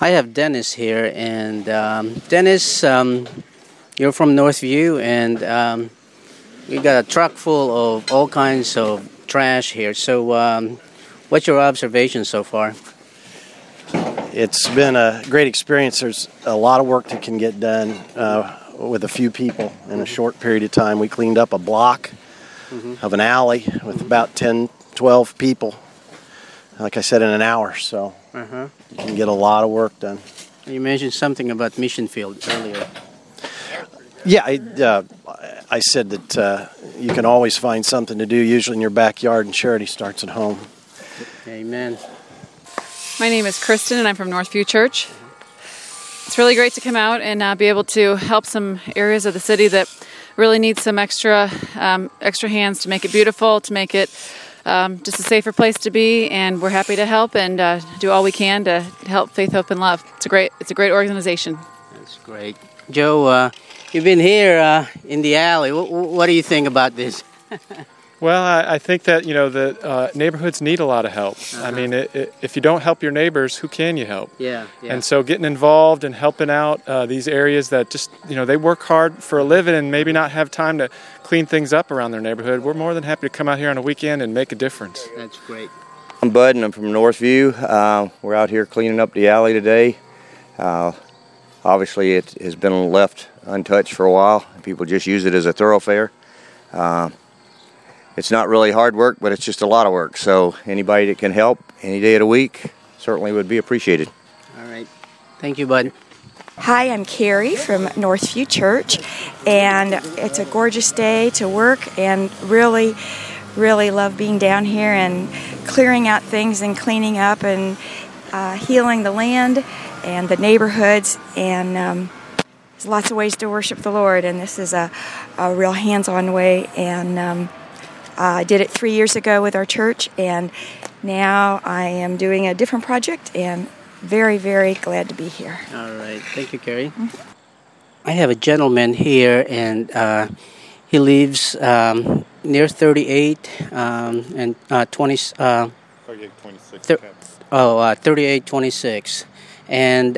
I have Dennis here, and Dennis, you're from Northview, and we got a truck full of all kinds of trash here. So, what's your observation so far? It's been a great experience. There's a lot of work that can get done with a few people in a short period of time. We cleaned up a block of an alley with about 10, 12 people, like I said, in an hour. So you can get a lot of work done. You mentioned something about mission field earlier. Yeah, I said that you can always find something to do, usually in your backyard, and charity starts at home. Amen. My name is Kristen, and I'm from Northview Church. It's really great to come out and be able to help some areas of the city that really need some extra hands to make it beautiful, to make it just a safer place to be. And we're happy to help and do all we can to help Faith, Hope, and Love. It's a great organization. That's great. Joe, you've been here in the alley. What do you think about this? Well, I think that, the neighborhoods need a lot of help. I mean, if you don't help your neighbors, who can you help? Yeah. And so getting involved and helping out these areas that just, they work hard for a living and maybe not have time to clean things up around their neighborhood, we're more than happy to come out here on a weekend and make a difference. That's great. I'm Bud, and I'm from Northview. We're out here cleaning up the alley today. Obviously, it has been left untouched for a while. People just use it as a thoroughfare. It's not really hard work, but it's just a lot of work. So anybody that can help any day of the week certainly would be appreciated. All right. Thank you, Bud. Hi, I'm Carrie from Northview Church, and it's a gorgeous day to work, and really, really love being down here and clearing out things and cleaning up and healing the land and the neighborhoods, and there's lots of ways to worship the Lord, and this is a real hands-on way, and I did it 3 years ago with our church, and now I am doing a different project, and very, very glad to be here. All right. Thank you, Carrie. I have a gentleman here, and he lives near 38 and 20. 3826. 3826. And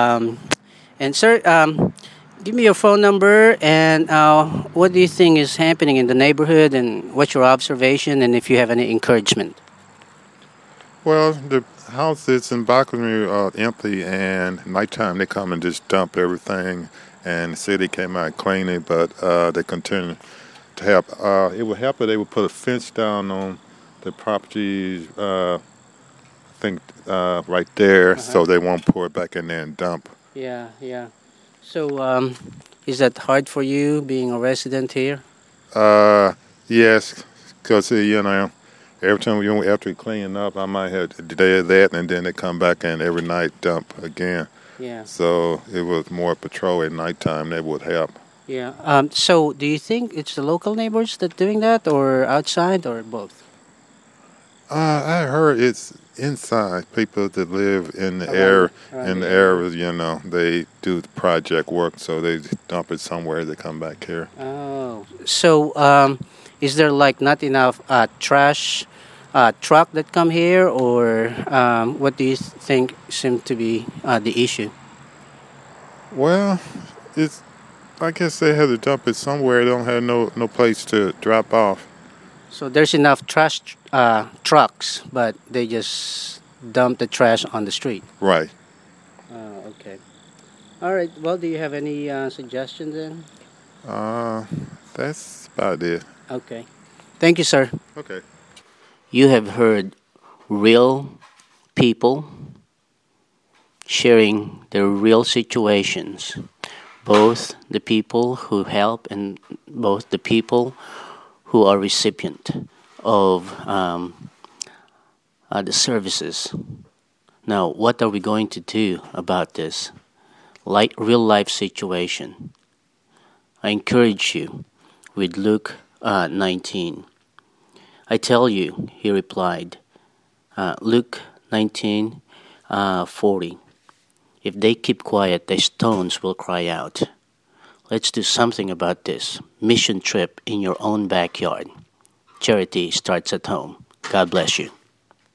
sir, give me your phone number, and what do you think is happening in the neighborhood, and what's your observation, and if you have any encouragement? Well, the house that's in Backley are empty, and nighttime they come and just dump everything, and the city came out and cleaned it, but they continue to help. It would help if they would put a fence down on the properties, I think right there, so they won't pour it back in there and dump. Yeah. So, is that hard for you, being a resident here? Yes, because, every time after cleaning up, I might have a day of that, and then they come back and every night dump again. Yeah. So it was more patrol at nighttime that would help. Yeah. So, do you think it's the local neighbors that doing that, or outside, or both? I heard it's inside. People that live in the area, they do the project work, so they dump it somewhere. They come back here. Oh, so is there like not enough trash truck that come here, or what do you think seems to be the issue? Well, I guess they have to dump it somewhere. They don't have no place to drop off. So there's enough trash trucks, but they just dump the trash on the street. Right. Okay. All right. Well, do you have any suggestions then? That's about it. Okay. Thank you, sir. Okay. You have heard real people sharing their real situations, both the people who help and both the people who are recipient of the services. Now, what are we going to do about this real life situation? I encourage you with Luke 19. I tell you, he replied, Luke 19:40. If they keep quiet, the stones will cry out. Let's do something about this. Mission trip in your own backyard. Charity starts at home. God bless you.